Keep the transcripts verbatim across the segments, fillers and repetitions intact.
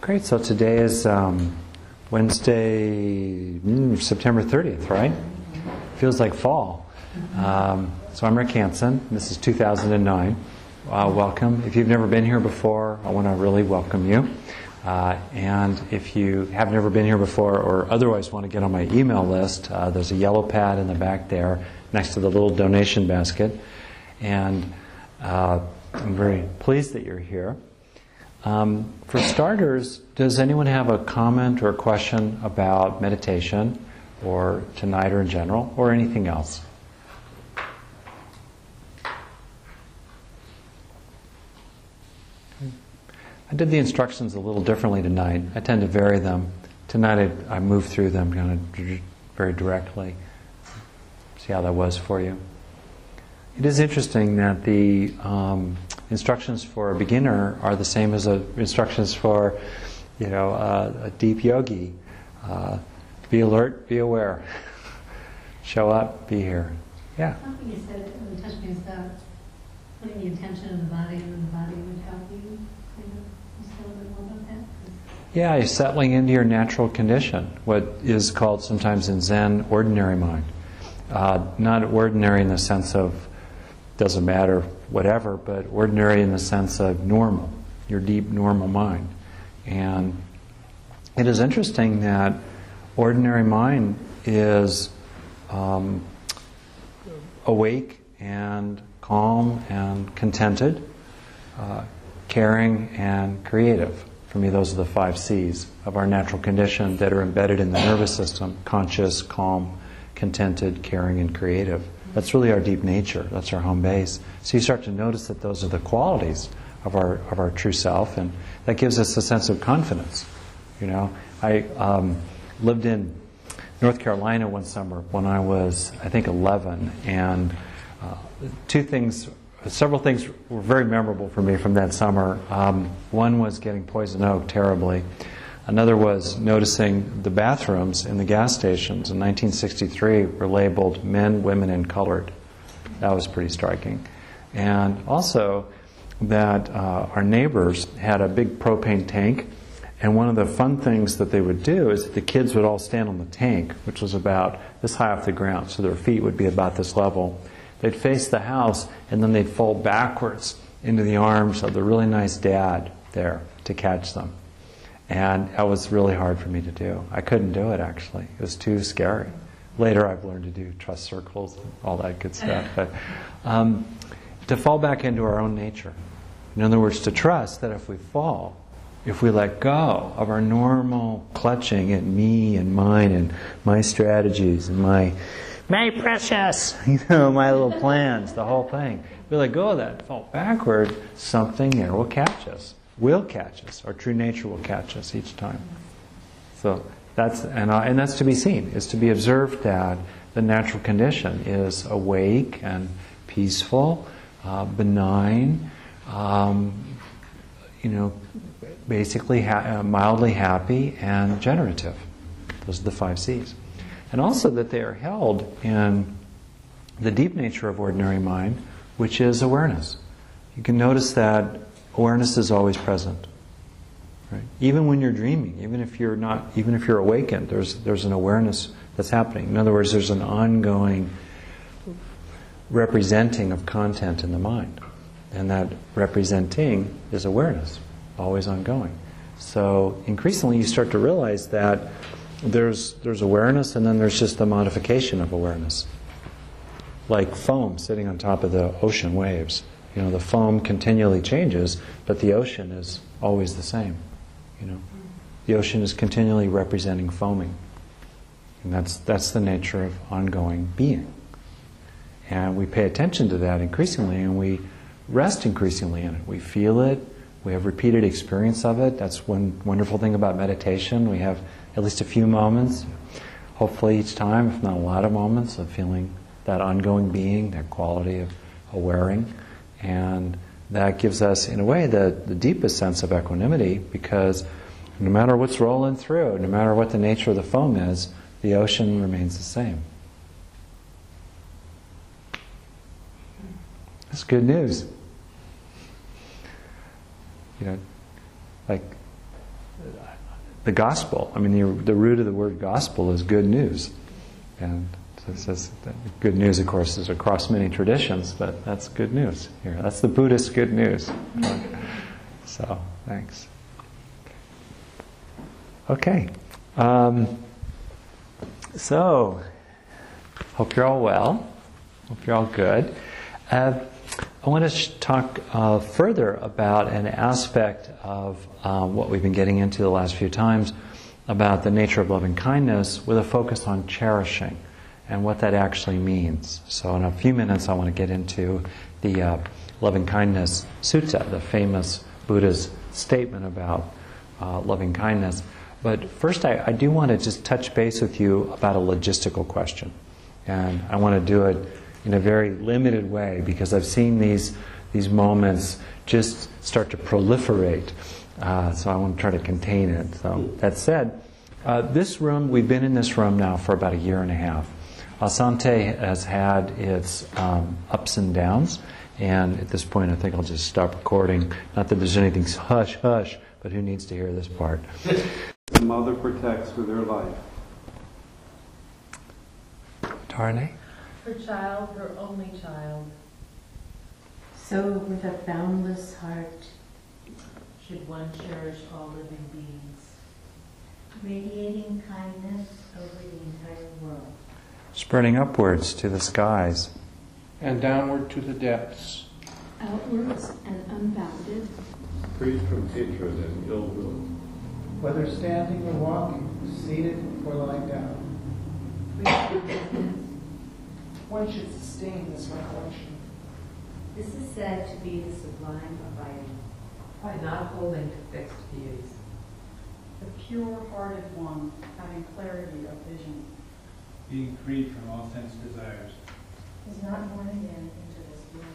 Great. So today is um, Wednesday, mm, September thirtieth, right? Feels like fall. Um, so I'm Rick Hansen. This is two thousand nine. Uh, welcome. If you've never been here before, I want to really welcome you. Uh, and if you have never been here before or otherwise want to get on my email list, uh, there's a yellow pad in the back there next to the little donation basket. And uh, I'm very pleased that you're here. Um, for starters, does anyone have a comment or a question about meditation or tonight or in general or anything else? I did the instructions a little differently tonight. I tend to vary them. Tonight I, I moved through them kind of very directly. See how that was for you. It is interesting that the um, instructions for a beginner are the same as the instructions for, you know, uh, a deep yogi. Uh, be alert, be aware. Show up, be here. Yeah. Something you said that touched me is about putting the attention in the body, and the body would help you. Kind of, you say a little bit more about that? Yeah, you're settling into your natural condition, what is called sometimes in Zen ordinary mind. Uh, not ordinary in the sense of doesn't matter, whatever, but ordinary in the sense of normal, your deep normal mind. And it is interesting that ordinary mind is um, awake and calm and contented, uh, caring and creative. For me, those are the five C's of our natural condition that are embedded in the nervous system: conscious, calm, contented, caring, and creative. That's really our deep nature. That's our home base. So you start to notice that those are the qualities of our of our true self, and that gives us a sense of confidence. You know, I um, lived in North Carolina one summer when I was, I think, eleven, and uh, two things, several things were very memorable for me from that summer. Um, one was getting poison oak terribly. Another was noticing the bathrooms in the gas stations in nineteen sixty-three were labeled men, women, and colored. That was pretty striking. And also that uh, our neighbors had a big propane tank, and one of the fun things that they would do is that the kids would all stand on the tank, which was about this high off the ground, so their feet would be about this level. They'd face the house, and then they'd fall backwards into the arms of the really nice dad there to catch them. And that was really hard for me to do. I couldn't do it, actually. It was too scary. Later I've learned to do trust circles and all that good stuff. But um, to fall back into our own nature. In other words, to trust that if we fall, if we let go of our normal clutching at me and mine and my strategies and my, my precious, you know, my little plans, the whole thing. If we let go of that, fall backward, something there will catch us. Will catch us. Our true nature will catch us each time. So that's and uh, and that's to be seen. Is to be observed that the natural condition is awake and peaceful, uh, benign, um, you know, basically ha- uh, mildly happy and generative. Those are the five C's. And also that they are held in the deep nature of ordinary mind, which is awareness. You can notice that awareness is always present, right? Even when you're dreaming, even if you're not, even if you're awakened, there's there's an awareness that's happening. In other words, there's an ongoing representing of content in the mind, and that representing is awareness, always ongoing. So increasingly, you start to realize that there's there's awareness, and then there's just the modification of awareness, like foam sitting on top of the ocean waves. You know, the foam continually changes, but the ocean is always the same. You know, the ocean is continually representing foaming, and that's that's the nature of ongoing being. And we pay attention to that increasingly, and we rest increasingly in it. We feel it. We have repeated experience of it. That's one wonderful thing about meditation. We have at least a few moments, hopefully each time, if not a lot of moments, of feeling that ongoing being, that quality of awareing. And that gives us, in a way, the, the deepest sense of equanimity, because no matter what's rolling through, no matter what the nature of the foam is, the ocean remains the same. That's good news. You know, like the gospel. I mean, the, the root of the word gospel is good news. And so it says that good news, of course, is across many traditions, but that's good news here. That's the Buddhist good news. So, thanks. Okay. Um, so, hope you're all well. Hope you're all good. Uh, I want to sh- talk uh, further about an aspect of um, what we've been getting into the last few times about the nature of loving kindness with a focus on cherishing and what that actually means. So in a few minutes I want to get into the uh, loving kindness sutta, the famous Buddha's statement about uh, loving kindness. But first I, I do want to just touch base with you about a logistical question. And I want to do it in a very limited way because I've seen these these moments just start to proliferate. Uh, so I want to try to contain it. So that said, uh, this room, we've been in this room now for about a year and a half. Asante has had its um, ups and downs, and at this point I think I'll just stop recording. Not that there's anything hush hush, but who needs to hear this part? The mother protects with her life. Tarne? Her child, her only child. So with a boundless heart, Should one cherish all living beings. radiating kindness over the entire world. Spreading upwards to the skies. And downward to the depths. Outwards and unbounded. Free from hatred and ill will. Whether standing or walking, seated or lying down. One should sustain this recollection. This is said to be the sublime abiding. By not holding to fixed views. The pure-hearted one, having clarity of vision. Being freed from all sense desires. Is not born again into this world.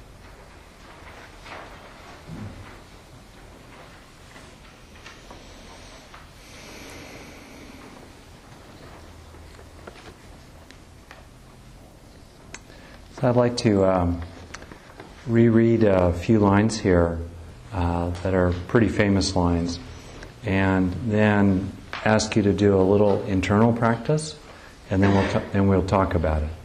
So I'd like to um, reread a few lines here uh, that are pretty famous lines, and then ask you to do a little internal practice, and then we'll t- then we'll talk about it.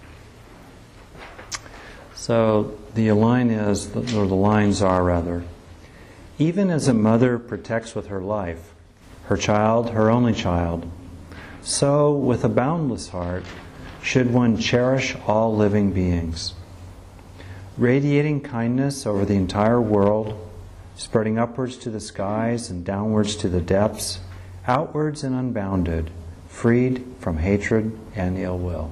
So the line is, or the lines are rather, even as a mother protects with her life her child, her only child, so with a boundless heart should one cherish all living beings, radiating kindness over the entire world, spreading upwards to the skies and downwards to the depths, outwards and unbounded, freed from hatred and ill will.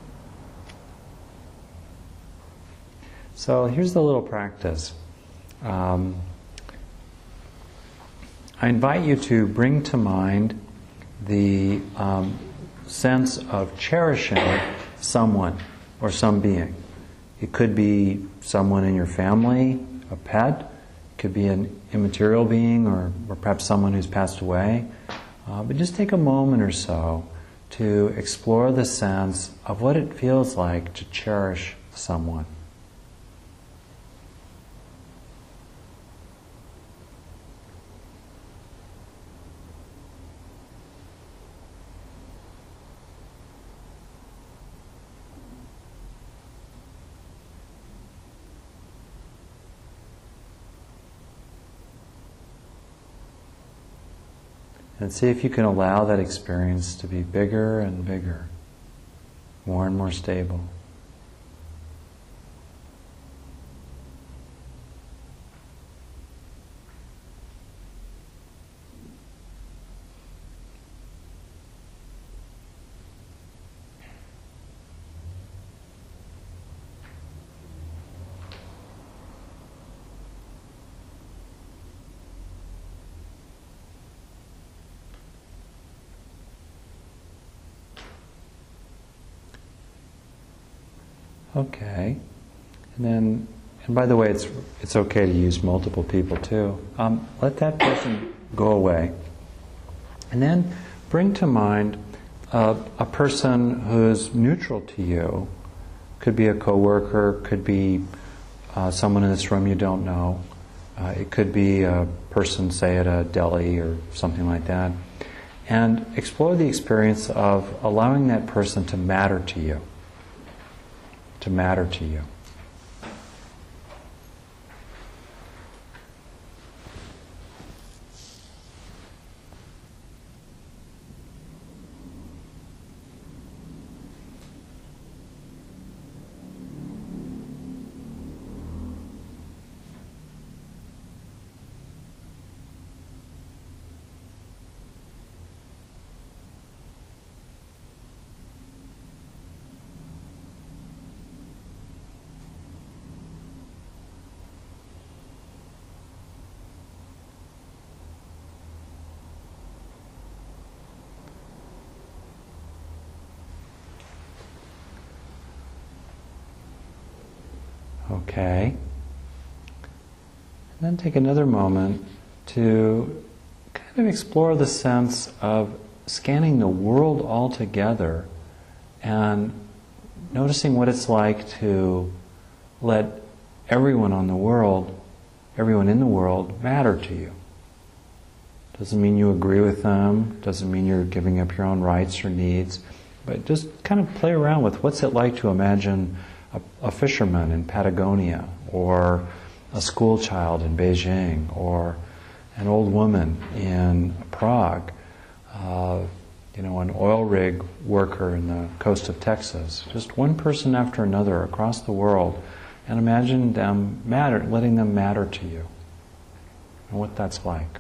So here's the little practice. Um, I invite you to bring to mind the um, sense of cherishing someone or some being. It could be someone in your family, a pet. It could be an immaterial being, or, or perhaps someone who's passed away. Uh, but just take a moment or so to explore the sense of what it feels like to cherish someone. And see if you can allow that experience to be bigger and bigger, more and more stable. Okay, and then, and by the way, it's it's okay to use multiple people too. Um, let that person go away, and then bring to mind uh, a person who's neutral to you. Could be a coworker, could be uh, someone in this room you don't know. Uh, it could be a person, say at a deli or something like that, and explore the experience of allowing that person to matter to you, to matter to you. Okay. And then take another moment to kind of explore the sense of scanning the world altogether and noticing what it's like to let everyone on the world, everyone in the world, matter to you. Doesn't mean you agree with them, doesn't mean you're giving up your own rights or needs, but just kind of play around with what's it like to imagine a, a fisherman in Patagonia, or a school child in Beijing, or an old woman in Prague, uh, you know, an oil rig worker in the coast of Texas. Just one person after another across the world, and imagine them matter, letting them matter to you, and what that's like.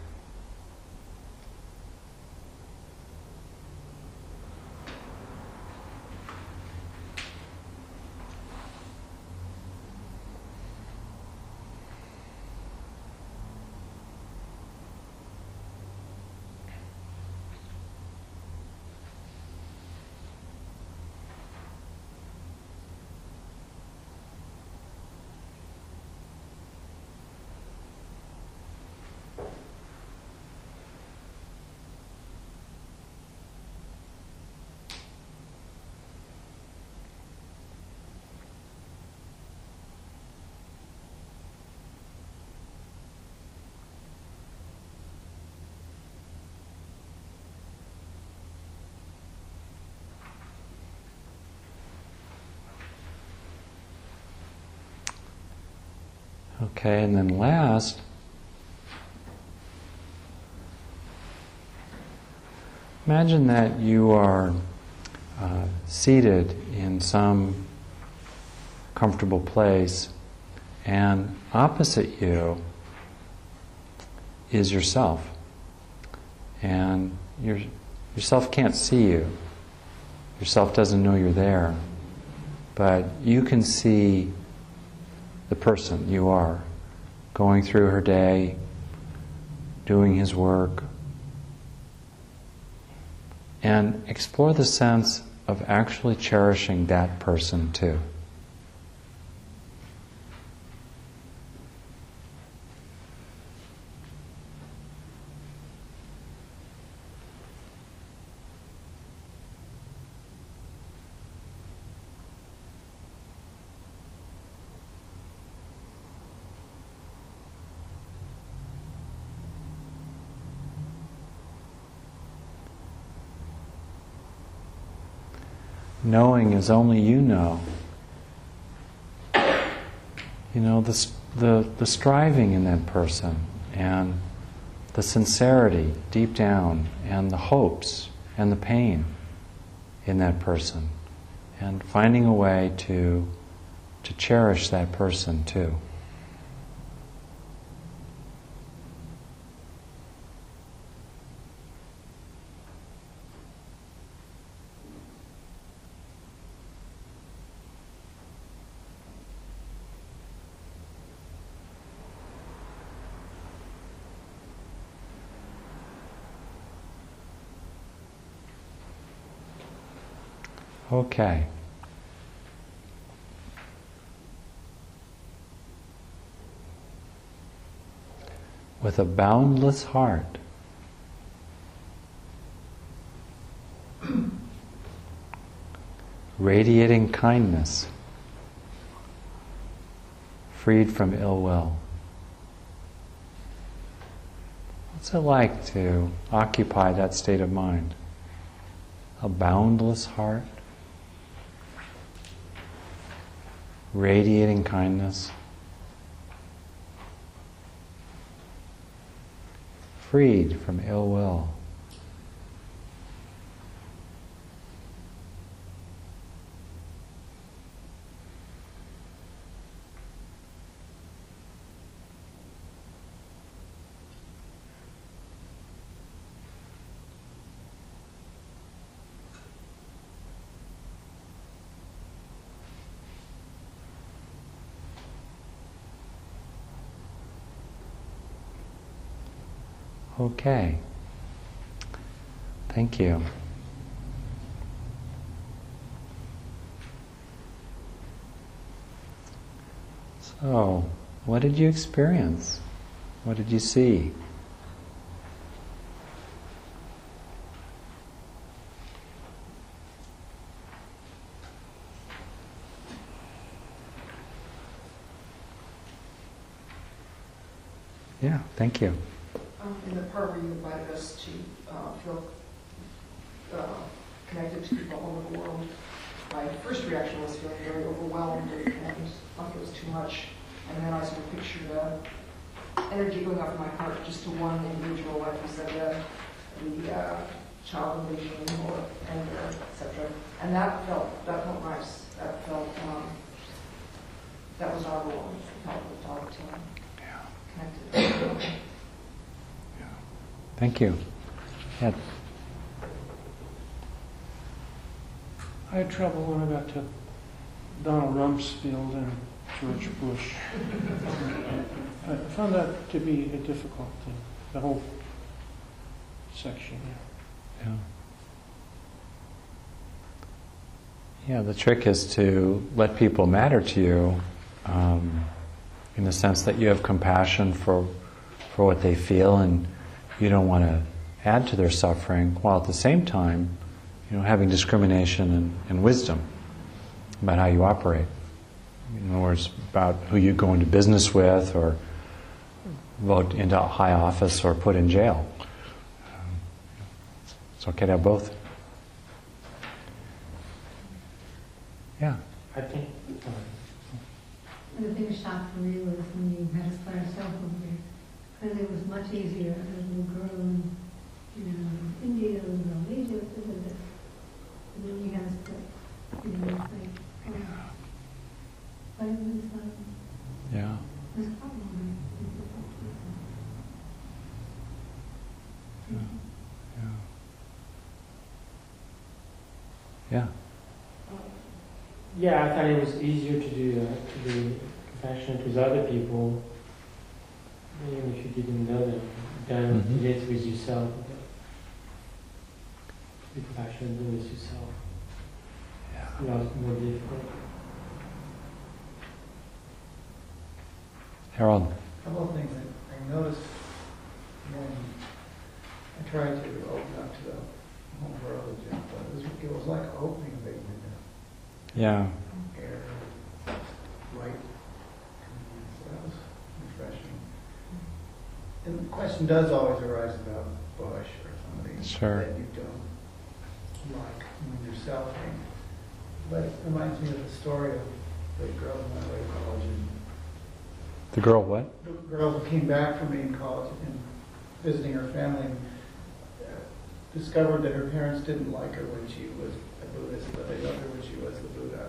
Okay, and then last, imagine that you are uh, seated in some comfortable place, and opposite you is yourself. And your, yourself can't see you. Yourself doesn't know you're there. But you can see the person you are, going through her day, doing his work, and explore the sense of actually cherishing that person too. Knowing as only you know. You know, the, the, the striving in that person, and the sincerity deep down, and the hopes and the pain in that person, and finding a way to, to cherish that person too. Okay. With a boundless heart, radiating kindness, freed from ill will, What's it like to occupy that state of mind? A boundless heart, radiating kindness, freed from ill will. Okay. Thank you. So, what did you experience? What did you see? Yeah, thank you. Um, in the part where you invited us to uh, feel uh, connected to people all over the world, my first reaction was feeling very overwhelmed and, and like it was too much. And then I sort of pictured the energy going up in my heart just to one individual, like you said, the, the uh, child in Beijing or anger, et cetera. And that felt that felt nice. That felt um, that was our role. It felt all the time connected. Thank you. Yeah. I had trouble when I got to Donald Rumsfeld and George Bush. I found that to be a difficult thing, the whole section. Yeah. Yeah, the trick is to let people matter to you um, in the sense that you have compassion for, for what they feel and you don't want to add to their suffering, while at the same time, you know, having discrimination and, and wisdom about how you operate. In other words, about who you go into business with, or vote into a high office, or put in jail. Um, it's okay to have both. Yeah. I think. And the biggest shock for me was when you had us by ourselves over here. Because it was much easier as a little girl in, you know, India and Malaysia, and then you guys put, you know, it's like, oh, but it was, um, Yeah. it was probably, Yeah. Yeah. Yeah. Yeah, I thought it was easier to do that, to be compassionate with other people, even if you didn't know them, than Mhm. it is with yourself. Be compassionate with yourself. Yeah. It's a lot more difficult. Harold. A couple of things I, I noticed when I tried to open up to the whole world, but it was, it was like opening a big window. Yeah. Air, light, so that was refreshing. And the question does always arise about Bush or somebody Sure. that you don't like when you're selfing. But it reminds me of the story of the girl who went away to college and The girl what? the girl who came back from me in college and visiting her family and uh, discovered that her parents didn't like her when she was a Buddhist, but they loved her when she was the Buddha.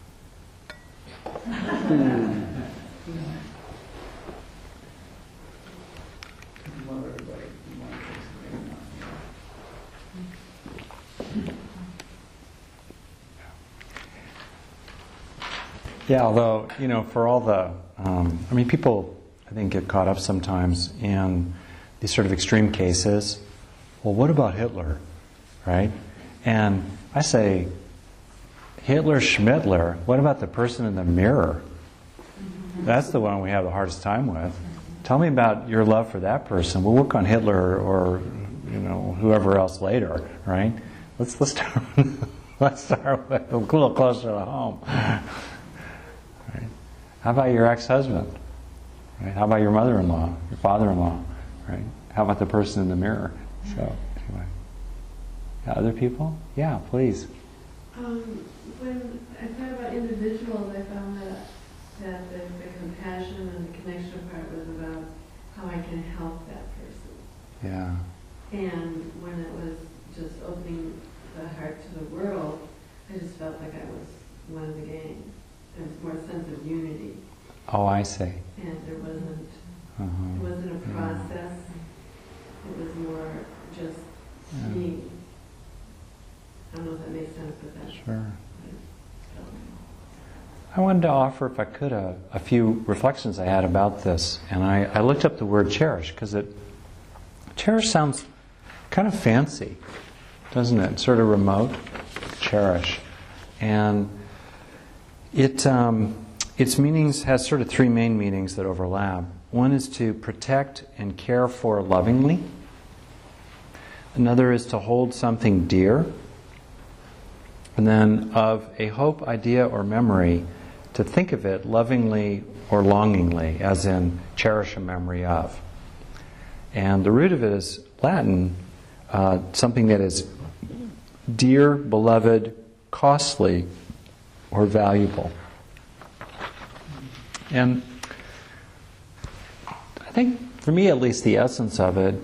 You love everybody. You want to take something else, you know. Yeah, although, you know, for all the, um, I mean, people, I think, get caught up sometimes in these sort of extreme cases. Well, what about Hitler, right? And I say, Hitler, Schmittler, what about the person in the mirror? That's the one we have the hardest time with. Tell me about your love for that person. We'll work on Hitler or, you know, whoever else later, right? Let's let's start. Let's start with a little closer to home. Right? How about your ex-husband? Right? How about your mother-in-law, your father-in-law? Right? How about the person in the mirror? So, anyway. Yeah, other people? Yeah, please. Um, when I thought about individuals, I found that that the, the compassion and the connection part was about how I can help that person. Yeah. And when it was just opening the heart to the world, I just felt like I was one of the gang. There was more sense of unity. Oh, I see. And there wasn't, Uh-huh. it wasn't a process. It was more just Yeah. being. I don't know if that makes sense, but that's Sure. what it felt like. I wanted to offer, if I could, a, a few reflections I had about this. And I, I looked up the word cherish, because it cherish sounds kind of fancy, doesn't it? Sort of remote. Cherish. And it um, its meanings has sort of three main meanings that overlap. One is to protect and care for lovingly. Another is to hold something dear. And then of a hope, idea, or memory, to think of it lovingly or longingly, as in cherish a memory of. And the root of it is Latin, uh, something that is dear, beloved, costly, or valuable. And I think, for me at least, the essence of it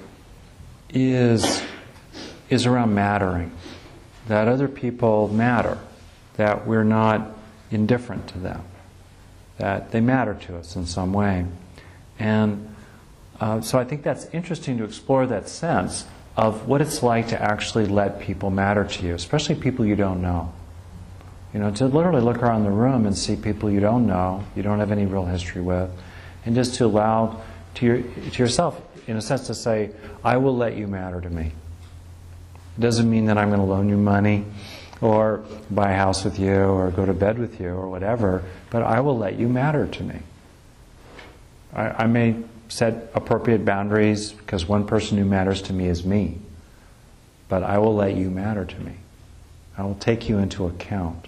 is, is around mattering. That other people matter. That we're not indifferent to them. That they matter to us in some way. And uh, so I think that's interesting to explore that sense of what it's like to actually let people matter to you, especially people you don't know. You know, to literally look around the room and see people you don't know, you don't have any real history with, and just to allow to, your, to yourself, in a sense, to say, I will let you matter to me. It doesn't mean that I'm going to loan you money or buy a house with you or go to bed with you or whatever, but I will let you matter to me. I, I may set appropriate boundaries because one person who matters to me is me, but I will let you matter to me. I will take you into account.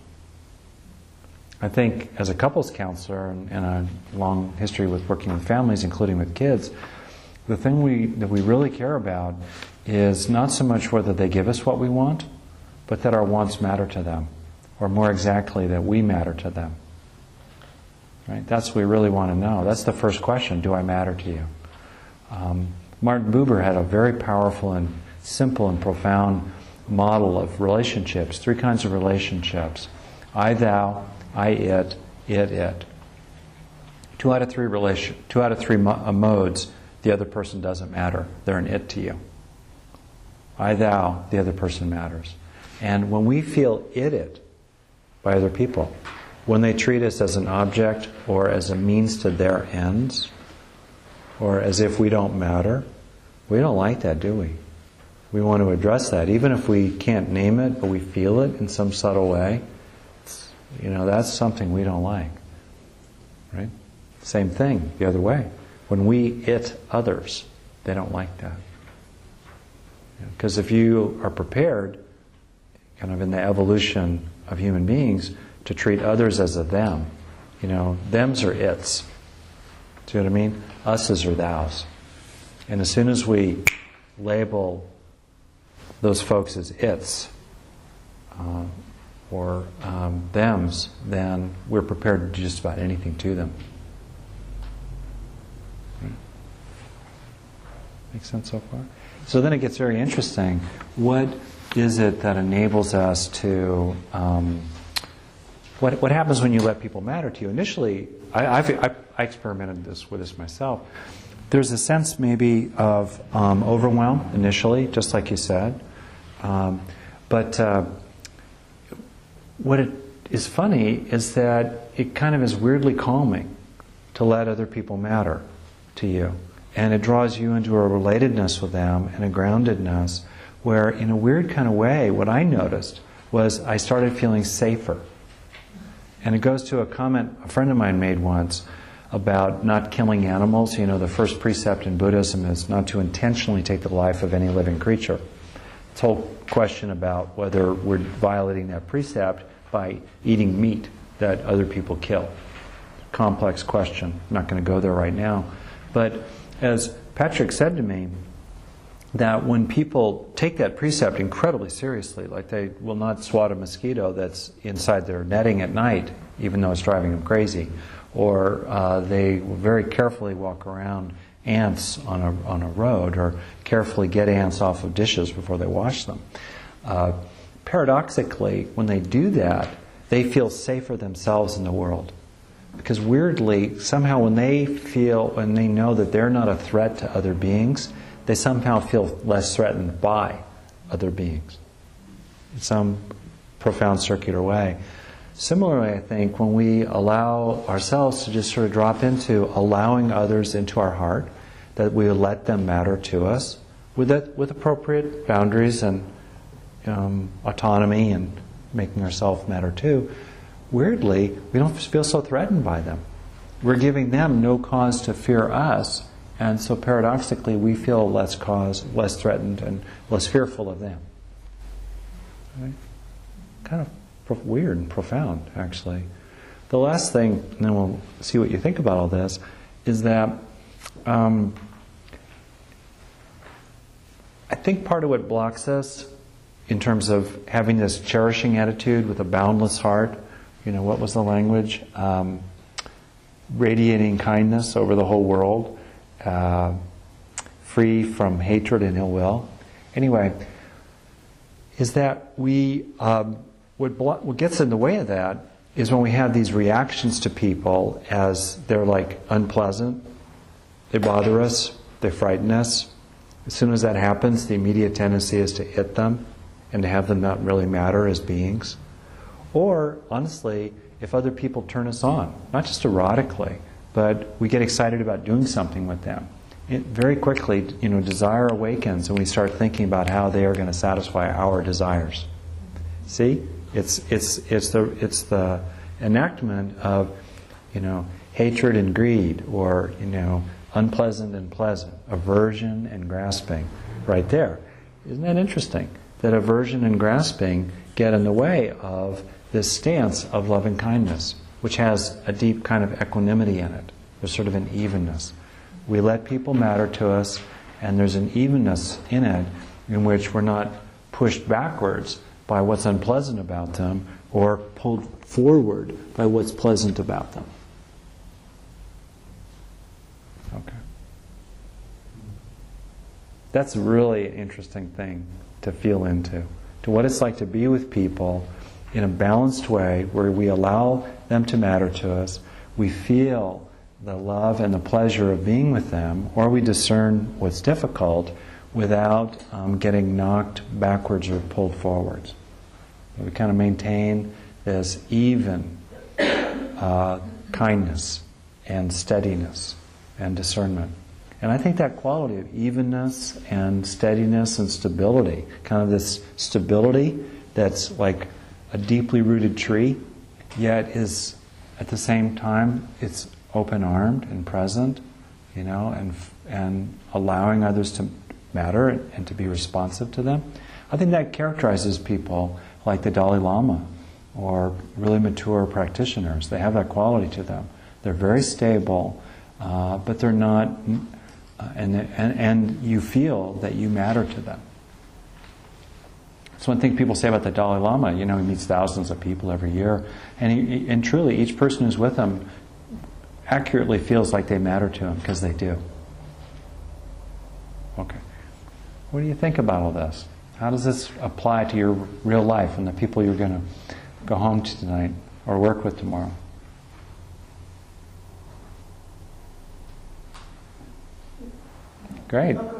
I think as a couples counselor and, and a long history with working with families, including with kids, the thing we that we really care about is not so much whether they give us what we want, but that our wants matter to them, or more exactly, that we matter to them. Right? That's what we really want to know. That's the first question, do I matter to you? Um, Martin Buber had a very powerful and simple and profound model of relationships, three kinds of relationships. I, thou, I, it, it, it. Two out of three relation, two out of three mo- uh, modes, the other person doesn't matter. They're an it to you. I, thou, the other person matters. And when we feel it-it by other people, when they treat us as an object or as a means to their ends, or as if we don't matter, we don't like that, do we? We want to address that. Even if we can't name it, but we feel it in some subtle way, you know, that's something we don't like. Right? Same thing, the other way. When we it others, they don't like that. Because if you are prepared, kind of in the evolution of human beings, to treat others as a them, you know, thems are its. Do you know what I mean? Us's are thous. And as soon as we label those folks as its, uh, or um, thems, then we're prepared to do just about anything to them. Right? Make sense so far? So then it gets very interesting. What is it that enables us to... Um, what, what happens when you let people matter to you? Initially, I, I've, I, I experimented this with this myself. There's a sense maybe of um, overwhelm initially, just like you said. Um, but uh, what it is funny is that it kind of is weirdly calming to let other people matter to you. And it draws you into a relatedness with them and a groundedness where, in a weird kind of way, what I noticed was I started feeling safer. And it goes to a comment a friend of mine made once about not killing animals. You know, the first precept in Buddhism is not to intentionally take the life of any living creature. This whole question about whether we're violating that precept by eating meat that other people kill. Complex question. I'm not going to go there right now. But as Patrick said to me, that when people take that precept incredibly seriously, like they will not swat a mosquito that's inside their netting at night, even though it's driving them crazy, or uh, they will very carefully walk around ants on a, on a road, or carefully get ants off of dishes before they wash them. Uh, paradoxically, when they do that, they feel safer themselves in the world. Because weirdly, somehow when they feel, when they know that they're not a threat to other beings, they somehow feel less threatened by other beings in some profound circular way. Similarly, I think when we allow ourselves to just sort of drop into allowing others into our heart, that we let them matter to us with it, with appropriate boundaries and um, autonomy and making ourselves matter too, weirdly, we don't feel so threatened by them. We're giving them no cause to fear us, and so paradoxically we feel less cause, less threatened and less fearful of them. Right? Kind of pro- weird and profound, actually. The last thing, and then we'll see what you think about all this, is that um, I think part of what blocks us in terms of having this cherishing attitude with a boundless heart, you know, what was the language? Um, radiating kindness over the whole world, uh, free from hatred and ill will. Anyway, is that we, um, what, blo- what gets in the way of that is when we have these reactions to people as they're like unpleasant, they bother us, they frighten us. As soon as that happens, the immediate tendency is to hit them and to have them not really matter as beings. Or, honestly, if other people turn us on, not just erotically, but we get excited about doing something with them. It very quickly, you know, desire awakens and we start thinking about how they are going to satisfy our desires. See? It's, it's, it's, the, it's the enactment of, you know, hatred and greed, or, you know, unpleasant and pleasant, aversion and grasping, right there. Isn't that interesting? That aversion and grasping get in the way of this stance of loving kindness, which has a deep kind of equanimity in it. There's sort of an evenness. We let people matter to us, and there's an evenness in it in which we're not pushed backwards by what's unpleasant about them or pulled forward by what's pleasant about them. Okay. That's really an interesting thing to feel into, to what it's like to be with people in a balanced way where we allow them to matter to us, we feel the love and the pleasure of being with them, or we discern what's difficult without um, getting knocked backwards or pulled forwards. We kind of maintain this even uh, kindness and steadiness and discernment. And I think that quality of evenness and steadiness and stability, kind of this stability that's like a deeply rooted tree, yet is at the same time it's open-armed and present, you know, and and allowing others to matter and, and to be responsive to them. I think that characterizes people like the Dalai Lama or really mature practitioners. They have that quality to them. They're very stable, uh, but they're not, uh, and, and and you feel that you matter to them. It's one thing people say about the Dalai Lama. You know, he meets thousands of people every year, and he, and truly, each person who's with him accurately feels like they matter to him because they do. Okay, what do you think about all this? How does this apply to your real life and the people you're going to go home to tonight or work with tomorrow? Great. Um,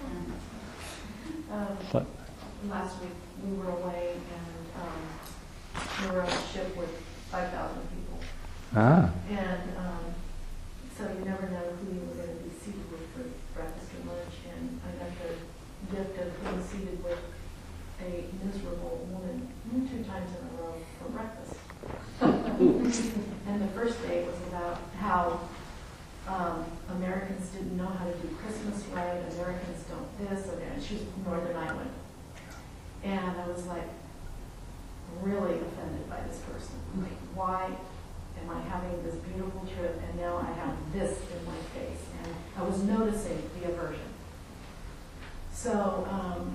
But, last week, we were away and um, we were on a ship with five thousand people. ah, And um, so you never know who you were going to be seated with for breakfast or lunch. And I got the gift of being seated with a miserable woman two times in a row for breakfast. And the first day was about how um, Americans didn't know how to do Christmas right, Americans don't this, and that. She was from Northern Ireland. And I was like really offended by this person. Like, why am I having this beautiful trip and now I have this in my face? And I was noticing the aversion. So, um,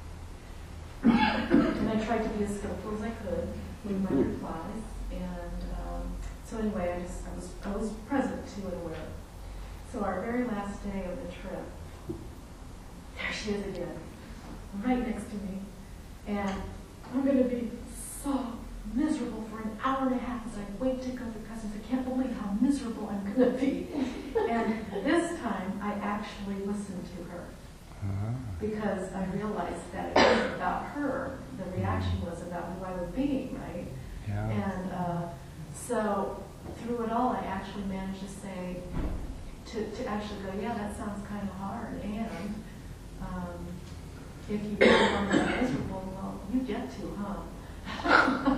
and I tried to be as skillful as I could with my replies. And um, so anyway, I just I was I was present to and aware. So our very last day of the trip, there she is again, right next to me, and I'm going to be so miserable for an hour and a half as I wait to go to Cousins. I can't believe how miserable I'm going to be. And this time, I actually listened to her. Because I realized that it wasn't about her. The reaction was about who I was being, right? Yeah. And uh, so through it all, I actually managed to say, to, to actually go, yeah, that sounds kind of hard. And um, if you really want to be miserable, well, you get to, huh?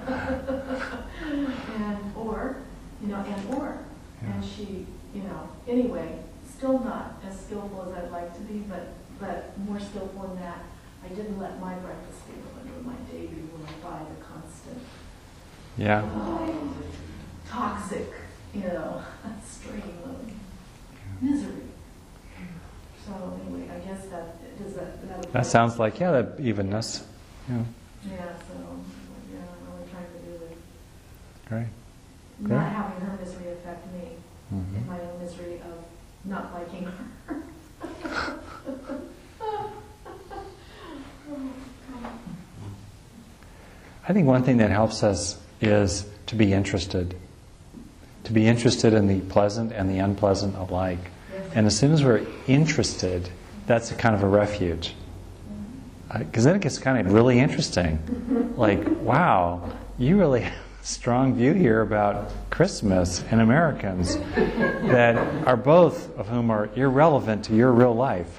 and or, you know, and or. Yeah. And she, you know, anyway, still not as skillful as I'd like to be, but but more skillful in that I didn't let my breakfast be ruined or my day be ruined by the constant, Yeah. uh, toxic, you know, stream of misery. So anyway, I guess that does that. That, That sounds like, yeah, that evenness. Yeah. Yeah. So yeah, I'm really trying to do it. Great. Not Great. having her misery affect me, Mhm. and my own misery of not liking her. I think one thing that helps us is to be interested. To be interested in the pleasant and the unpleasant alike. And as soon as we're interested, that's a kind of a refuge. Because uh, then it gets kind of really interesting. Like, wow, you really have a strong view here about Christmas and Americans that are both of whom are irrelevant to your real life.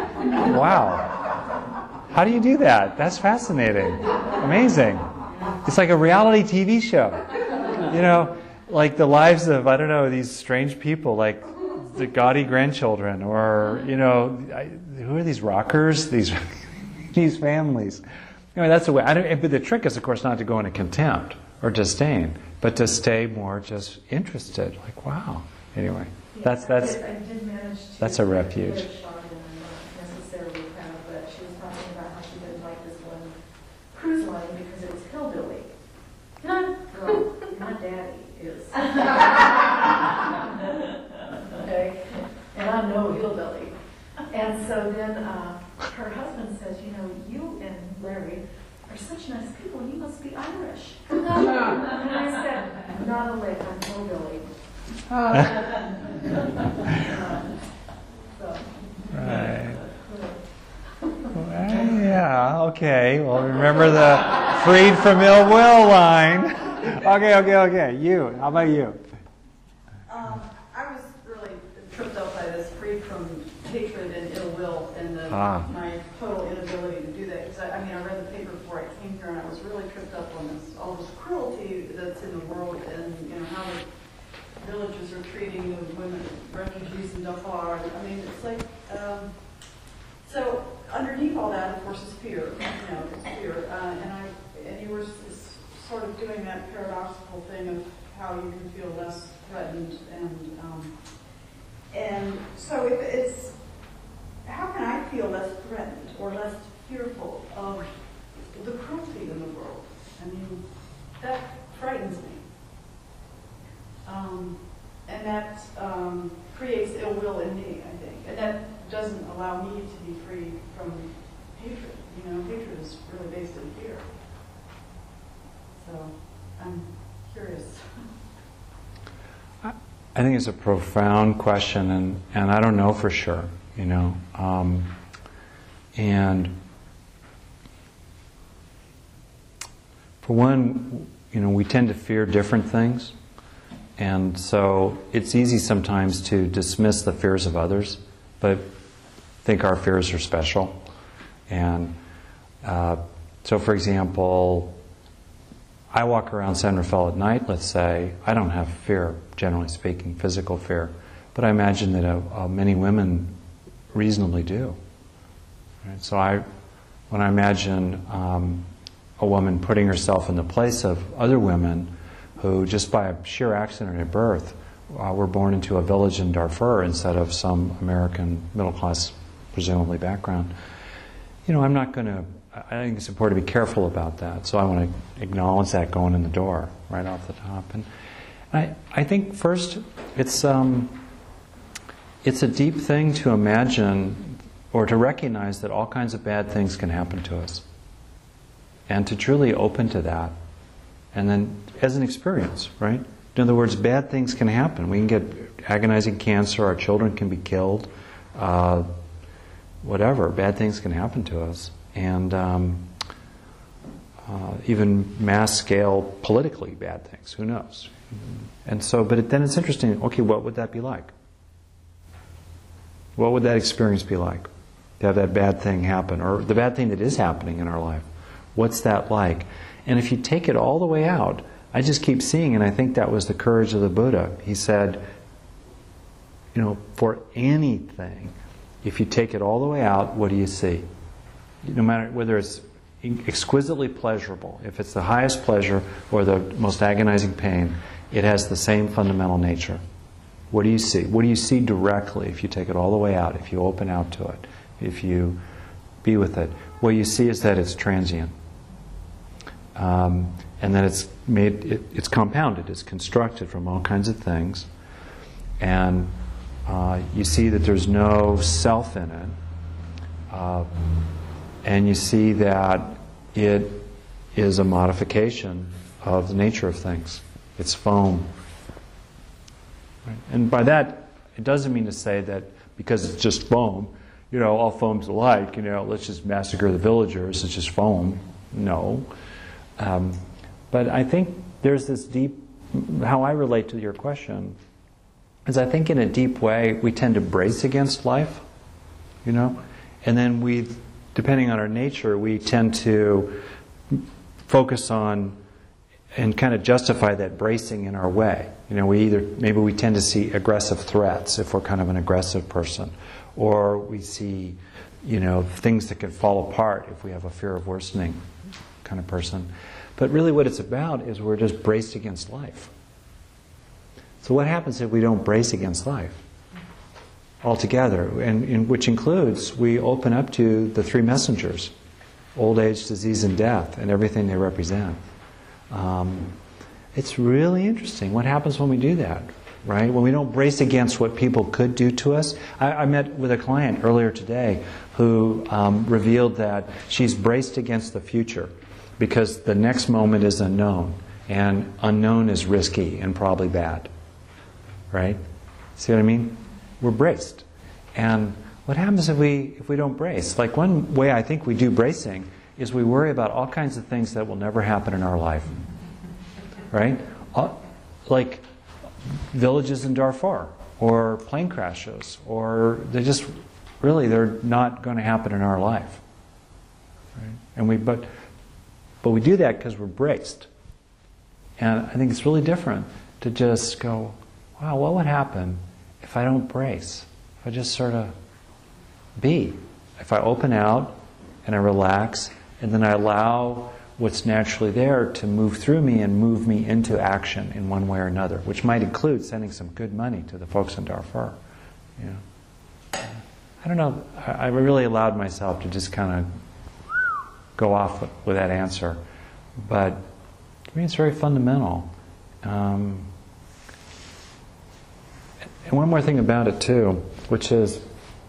Wow. How do you do that? That's fascinating. Amazing. It's like a reality T V show. You know, like the lives of, I don't know, these strange people, like the gaudy grandchildren, or, you know, I, who are these rockers? These these families. Anyway, that's the way. I don't, but the trick is, of course, not to go into contempt or disdain, but to stay more just interested. Like, wow. Anyway, Yeah, that's that's I did, I did manage to that's a refuge. get Sean and I'm not necessarily proud, but she was talking about how she didn't like this one cruise line because it was hillbilly. Girl, my daddy is. Okay, and I'm no hillbilly. And so then uh, her husband says, you know, you and Larry are such nice people. You must be Irish. And I said, not a lick. I'm hillbilly. So. Right. Well, yeah, okay. Well, remember the freed from ill will line. Okay, okay, okay. You, how about you? Um, I was really tripped up by this freed from hatred and ill will and the, Ah. my total inability to do that. Because I, I mean, I read the paper before I came here and I was really tripped up on this, all this cruelty that's in the world and, you know, how the villages are treating the women, refugees in Darfur. I mean, it's like, um, so underneath all that, of course, is fear. You know, it's fear. Uh, and I, and you were s- sort of doing that paradoxical thing of how you can feel less threatened, and um, and so if it's, how can I feel less threatened or less fearful of the cruelty in the world? I mean, that frightens me. Um, and that um, creates ill will in me, I think. And that doesn't allow me to be free from hatred. You know, hatred is really based in fear. So I'm curious. I think it's a profound question, and, and I don't know for sure, you know. Um, and for one, you know, we tend to fear different things. And so it's easy sometimes to dismiss the fears of others, but think our fears are special. And uh, so, for example, I walk around San Rafael at night, let's say. I don't have fear, generally speaking, physical fear. But I imagine that uh, uh, many women reasonably do. Right? So I, when I imagine um, a woman putting herself in the place of other women who, just by a sheer accident at birth, uh, were born into a village in Darfur instead of some American middle-class presumably background. You know, I'm not going to, I think it's important to be careful about that. So I want to acknowledge that going in the door right off the top. And I, I think first, it's, um, it's a deep thing to imagine or to recognize that all kinds of bad things can happen to us. And to truly open to that. And then as an experience, right? In other words, bad things can happen. We can get agonizing cancer, our children can be killed, uh, whatever. Bad things can happen to us. And um, uh, even mass scale politically bad things, who knows? And so, but it, then it's interesting, okay, what would that be like? What would that experience be like? To have that bad thing happen, or the bad thing that is happening in our life. What's that like? And if you take it all the way out, I just keep seeing, and I think that was the courage of the Buddha. He said, you know, for anything, if you take it all the way out, what do you see? No matter whether it's exquisitely pleasurable, if it's the highest pleasure or the most agonizing pain, it has the same fundamental nature. What do you see? What do you see directly if you take it all the way out, if you open out to it, if you be with it? What you see is that it's transient. Um, and that it's made, it, it's compounded, it's constructed from all kinds of things. And uh, you see that there's no self in it. Uh, and you see that it is a modification of the nature of things. It's foam. Right? And by that, it doesn't mean to say that because it's just foam, you know, all foam's alike, you know, let's just massacre the villagers, it's just foam. No. Um, but I think there's this deep, how I relate to your question, is I think in a deep way we tend to brace against life, you know, and then we, depending on our nature, we tend to focus on and kind of justify that bracing in our way. You know, we either, maybe we tend to see aggressive threats if we're kind of an aggressive person, or we see, you know, things that could fall apart if we have a fear of worsening kind of person. But really what it's about is we're just braced against life. So what happens if we don't brace against life altogether? And, and which includes, we open up to the three messengers, old age, disease, and death, and everything they represent. Um, it's really interesting what happens when we do that, right? When we don't brace against what people could do to us. I, I met with a client earlier today who um, revealed that she's braced against the future because the next moment is unknown, and unknown is risky and probably bad, right? See what I mean? We're braced. And what happens if we if we don't brace? Like one way I think we do bracing is we worry about all kinds of things that will never happen in our life, right? All, like villages in Darfur, or plane crashes, or they just really they're not going to happen in our life, right? And we but but we do that because we're braced. And I think it's really different to just go, wow, what would happen if I don't brace? If I just sort of be, if I open out and I relax, and then I allow what's naturally there to move through me and move me into action in one way or another, which might include sending some good money to the folks in Darfur. You know, I don't know. I, I really allowed myself to just kind of go off with, with that answer, but I mean it's very fundamental. Um, and one more thing about it too, which is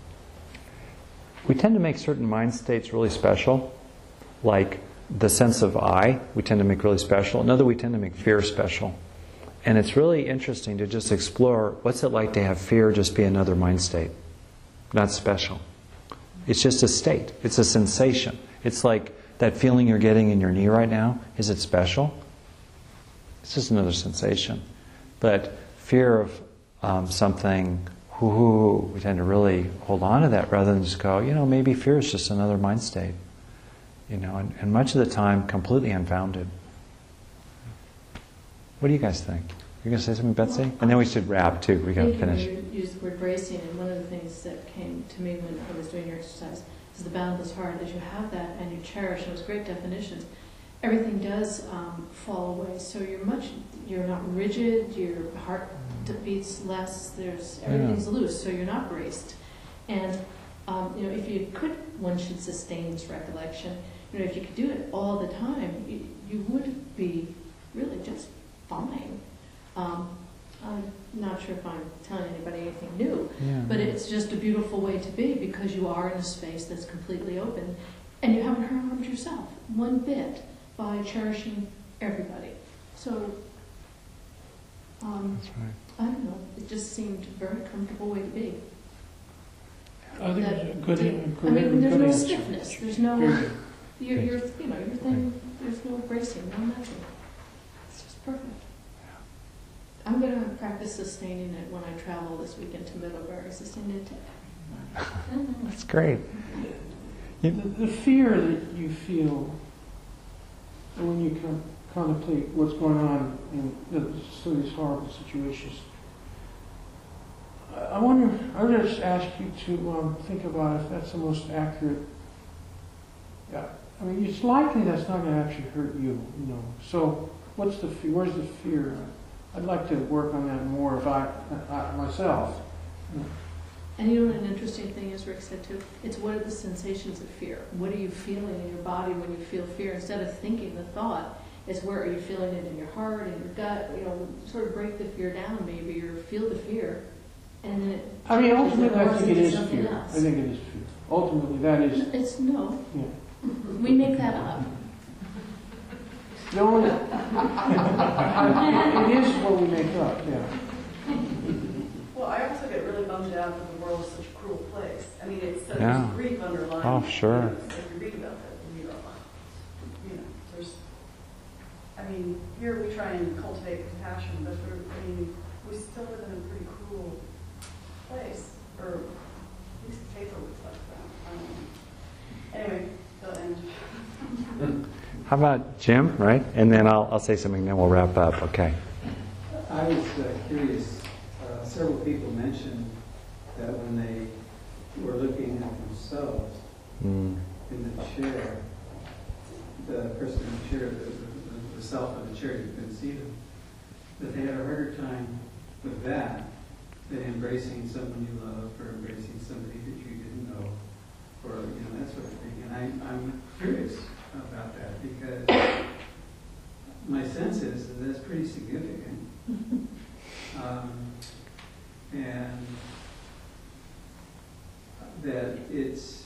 we tend to make certain mind states really special. Like the sense of I, we tend to make really special. Another, we tend to make fear special. And it's really interesting to just explore what's it like to have fear just be another mind state, not special. It's just a state. It's a sensation. It's like that feeling you're getting in your knee right now. Is it special? It's just another sensation. But fear of um, something, whoo, we tend to really hold on to that rather than just go, you know, maybe fear is just another mind state. You know, and, and much of the time, completely unfounded. What do you guys think? You're going to say something, Betsy? And then we should wrap, too. We got to finish. You used the word bracing, and one of the things that came to me when I was doing your exercise is the boundless heart. As you have that and you cherish those great definitions, everything does um, fall away. So you're much, you're not rigid, your heart beats less, there's everything's yeah. loose, so you're not braced. And Um, you know, if you could, one should sustain this recollection. You know, if you could do it all the time, you, you would be really just fine. Um, I'm not sure if I'm telling anybody anything new, Yeah. but it's just a beautiful way to be because you are in a space that's completely open and you haven't harmed yourself one bit by cherishing everybody. So, um, That's right. I don't know, it just seemed a very comfortable way to be. I think That- it's a good, that- a good, I mean, there's good no answer. stiffness, there's no, Very good. you're, you're, you know, your thing, there's no bracing, no nothing. It's just perfect. I'm going to practice sustaining it when I travel this weekend to Middlebury. Sustain it. That's great. The, the fear that you feel when you con- contemplate what's going on in the, some of these horrible situations, I, I wonder, I would just ask you to um, think about if that's the most accurate. Yeah, I mean, it's likely that's not going to actually hurt you, you know. So, what's the fe- where's the fear? I'd like to work on that more if I, I myself. And you know what an interesting thing is, Rick said too? It's what are the sensations of fear? What are you feeling in your body when you feel fear? Instead of thinking the thought, it's where are you feeling it in your heart, in your gut? You know, sort of break the fear down maybe, or feel the fear. And then it I mean, ultimately, I morphs think it into is something fear. else. I think it is fear. Ultimately, that is. It's no. Yeah. We make that up. The only, it is what we make up, yeah. Well, I also get really bummed out that the world is such a cruel place. I mean, it's such Yeah. grief underlying. Oh, sure. You know, if you read about that, and you go, oh, you know, there's, I mean, here we try and cultivate compassion, but we're, I mean, we still live in a pretty cruel place, or at least the paper looks like that. I don't know. Anyway, the end. How about Jim, right? And then I'll, I'll say something, then we'll wrap up. Okay. I was uh, curious. Uh, several people mentioned that when they were looking at themselves Mm. in the chair, the person in the chair, the, the, the self of the chair, you couldn't see them, that they had a harder time with that than embracing someone you love or embracing somebody that you didn't know, or you know that sort of thing. And I, I'm curious about that because my sense is that that's pretty significant. Um, and that it's,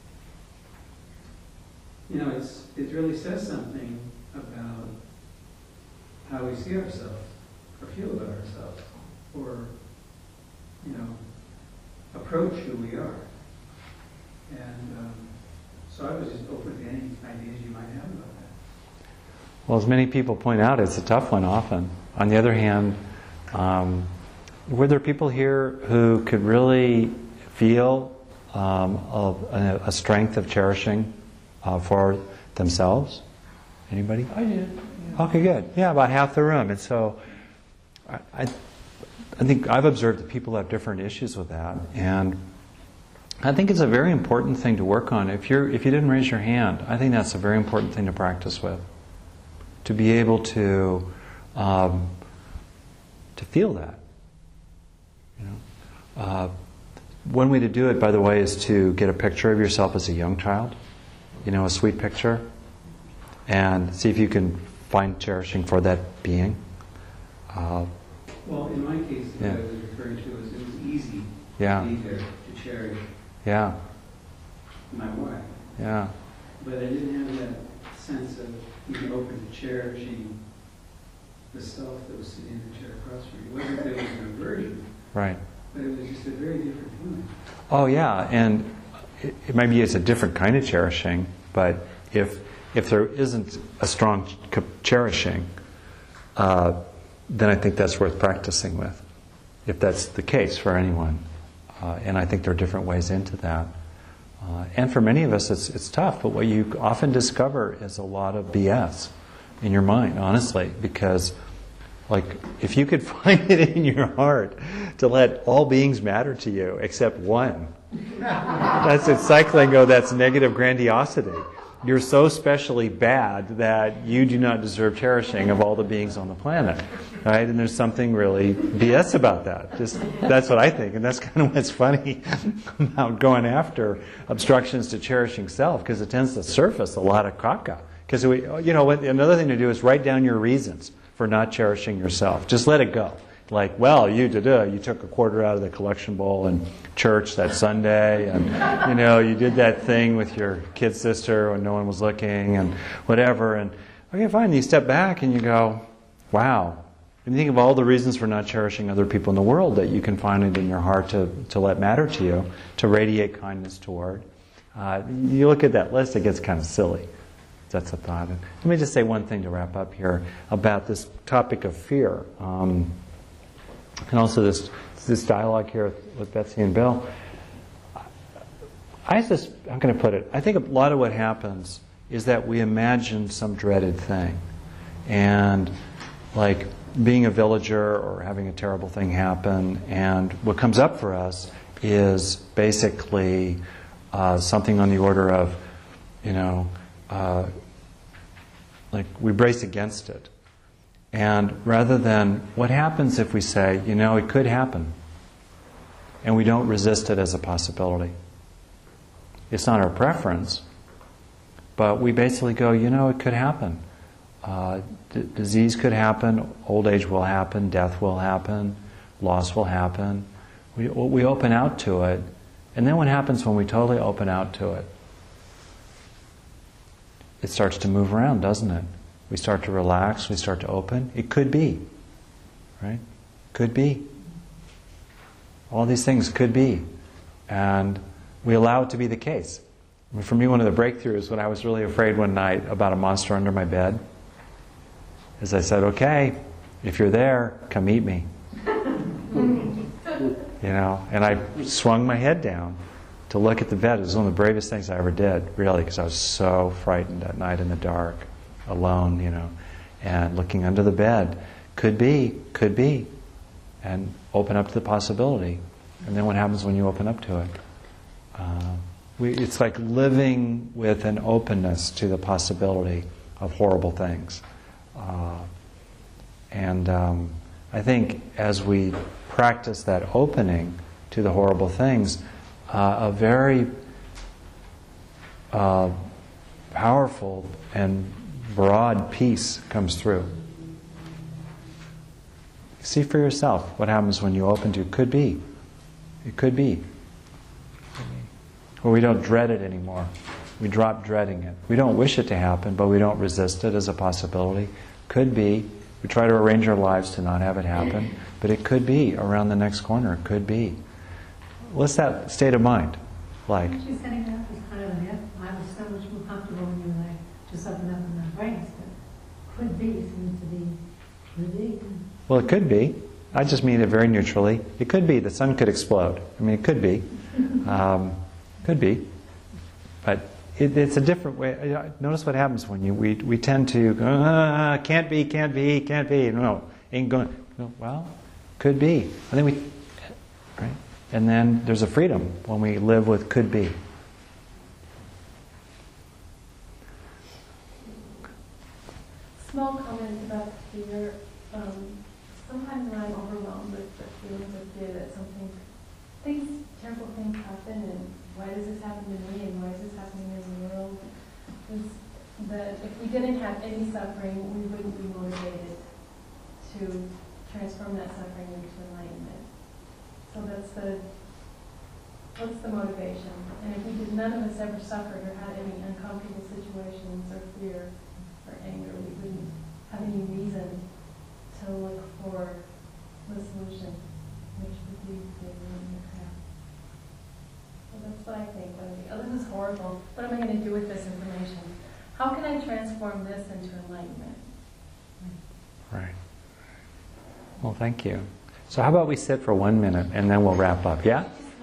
you know, it's it really says something about how we see ourselves or feel about ourselves or, you know, approach who we are. And um, so I was just open to any ideas you might have about that. Well, as many people point out, it's a tough one often. On the other hand, um, were there people here who could really feel um, a, a strength of cherishing uh, for themselves? Anybody? I did. Yeah. Okay, good. Yeah, about half the room. And so I, I, I think I've observed that people have different issues with that. And I think it's a very important thing to work on. If you're, if you didn't raise your hand, I think that's a very important thing to practice with. To be able to um, to feel that. You know, uh, one way to do it, by the way, is to get a picture of yourself as a young child. You know, a sweet picture, and see if you can find cherishing for that being. Uh, Well, in my case, Yeah. what I was referring to is it was easy Yeah. to be there to cherish yeah, my wife, yeah, but I didn't have that sense of being open to cherishing the self that was sitting in the chair across from me. It wasn't that it was an aversion, right. but it was just a very different feeling. Oh yeah, and it, it maybe it's a different kind of cherishing, but if if there isn't a strong ch- cherishing, uh, then I think that's worth practicing with, if that's the case for anyone. Uh, and I think there are different ways into that. Uh, and for many of us, it's it's tough. But what you often discover is a lot of B S in your mind, honestly, because like if you could find it in your heart to let all beings matter to you except one, that's in cycling. Oh, that's negative grandiosity. you're so specially bad that you do not deserve cherishing of all the beings on the planet, right? And there's something really B S about that. Just that's what I think, and that's kind of what's funny about going after obstructions to cherishing self, because it tends to surface a lot of caca. Because we, you know, what, another thing to do is write down your reasons for not cherishing yourself. Just let it go. Like, well, you did uh, you took a quarter out of the collection bowl in church that Sunday, and you know you did that thing with your kid sister when no one was looking, and whatever. And okay, fine. You step back and you go, wow. And you think of all the reasons for not cherishing other people in the world that you can find it in your heart to to let matter to you, to radiate kindness toward. Uh, you look at that list, it gets kind of silly. That's a thought. And let me just say one thing to wrap up here about this topic of fear. Um, And also this this dialogue here with, with Betsy and Bill. I just, I'm going to put it, I think a lot of what happens is that we imagine some dreaded thing. And like being a villager or having a terrible thing happen, and what comes up for us is basically uh, something on the order of, you know, uh, like we brace against it. And rather than, what happens if we say, you know, it could happen, and we don't resist it as a possibility? It's not our preference, but we basically go, you know, it could happen. Uh, d- disease could happen, old age will happen, death will happen, loss will happen. We, we open out to it, and then what happens when we totally open out to it? It starts to move around, doesn't it? We start to relax, we start to open. It could be, right? Could be. All these things could be. And we allow it to be the case. I mean, for me, one of the breakthroughs when I was really afraid one night about a monster under my bed is I said, okay, if you're there, come meet me. You know, and I swung my head down to look at the bed. It was one of the bravest things I ever did, really, because I was so frightened at night in the dark. Alone, you know, and looking under the bed. Could be, could be. And open up to the possibility. And then what happens when you open up to it? Uh, we, it's like living with an openness to the possibility of horrible things. Uh, and um, I think as we practice that opening to the horrible things, uh, a very uh, powerful and broad peace comes through. See for yourself what happens when you open to could be. It could be. Or we don't dread it anymore. We drop dreading it. We don't wish it to happen, but we don't resist it as a possibility. Could be. We try to arrange our lives to not have it happen, but it could be around the next corner. It could be. What's that state of mind like? Actually, setting it up is kind of an if. I was so much more comfortable when you were like, just open up in my brains, but could be seems to be, could be. Well, it could be. I just mean it very neutrally. It could be. The sun could explode. I mean, it could be. Um, could be. But it, it's a different way. Notice what happens when you, we, we tend to go, ah, can't be, can't be, can't be. No, ain't going. No, well, could be. And then we, right? And then there's a freedom when we live with could be. Small comment about fear. Um, sometimes when I'm overwhelmed with the feelings of fear that something, things, terrible things happen, and why does this happen to me, and why is this happening in the world? Is that if we didn't have any suffering, we wouldn't be motivated to transform that suffering into enlightenment. So that's the, what's the motivation? And if we did, none of us ever suffered or had any uncomfortable situations or fear or anger, we wouldn't have any reason to look for the solution, which would be figuring the craft. So that's what I think. When we, oh, this is horrible. What am I going to do with this information? How can I transform this into enlightenment? Right. Well, thank you. So how about we sit for one minute and then we'll wrap up, yeah?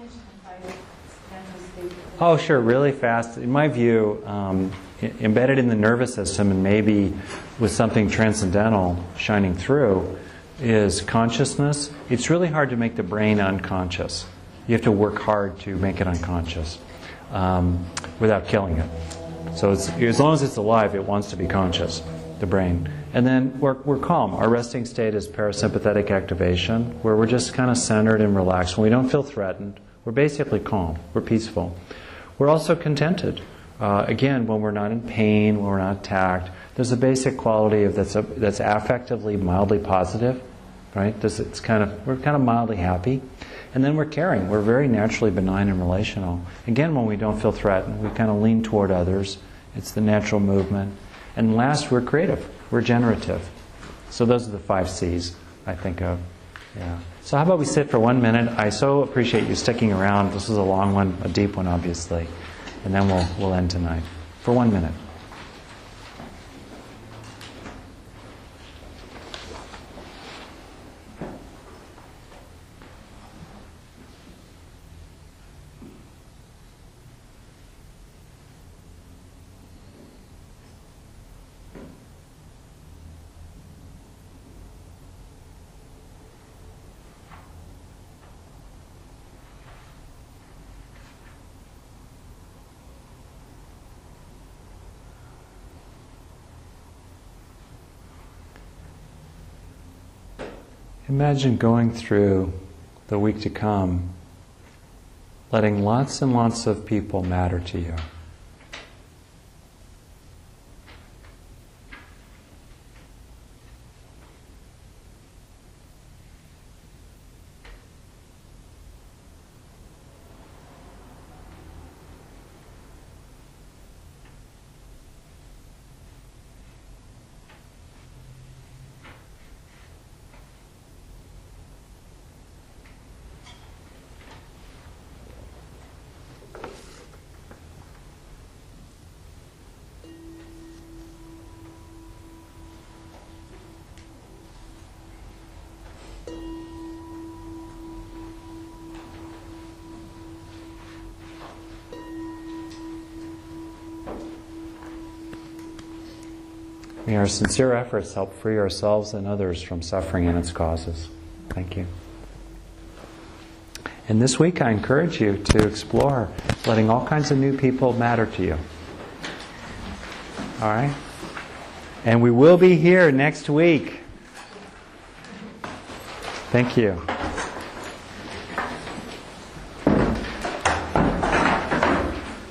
Oh, sure, really fast. In my view, um, I- embedded in the nervous system and maybe with something transcendental shining through is consciousness. It's really hard to make the brain unconscious. You have to work hard to make it unconscious um, without killing it. So it's, as long as it's alive, it wants to be conscious, the brain. And then we're, we're calm. Our resting state is parasympathetic activation, where we're just kind of centered and relaxed. When we don't feel threatened, we're basically calm. We're peaceful. We're also contented. Uh, again, when we're not in pain, when we're not attacked, there's a basic quality of that's a, that's affectively mildly positive, right? There's, it's kind of we're kind of mildly happy, and then we're caring. We're very naturally benign and relational. Again, when we don't feel threatened, we kind of lean toward others. It's the natural movement. And last, we're creative. We're generative. So those are the five C's I think of. Yeah. So how about we sit for one minute? I so appreciate you sticking around. This is a long one, a deep one, obviously. And then we'll we'll end tonight. For one minute. Imagine going through the week to come, letting lots and lots of people matter to you. May our sincere efforts help free ourselves and others from suffering and its causes. Thank you. And this week I encourage you to explore letting all kinds of new people matter to you. All right? And we will be here next week. Thank you.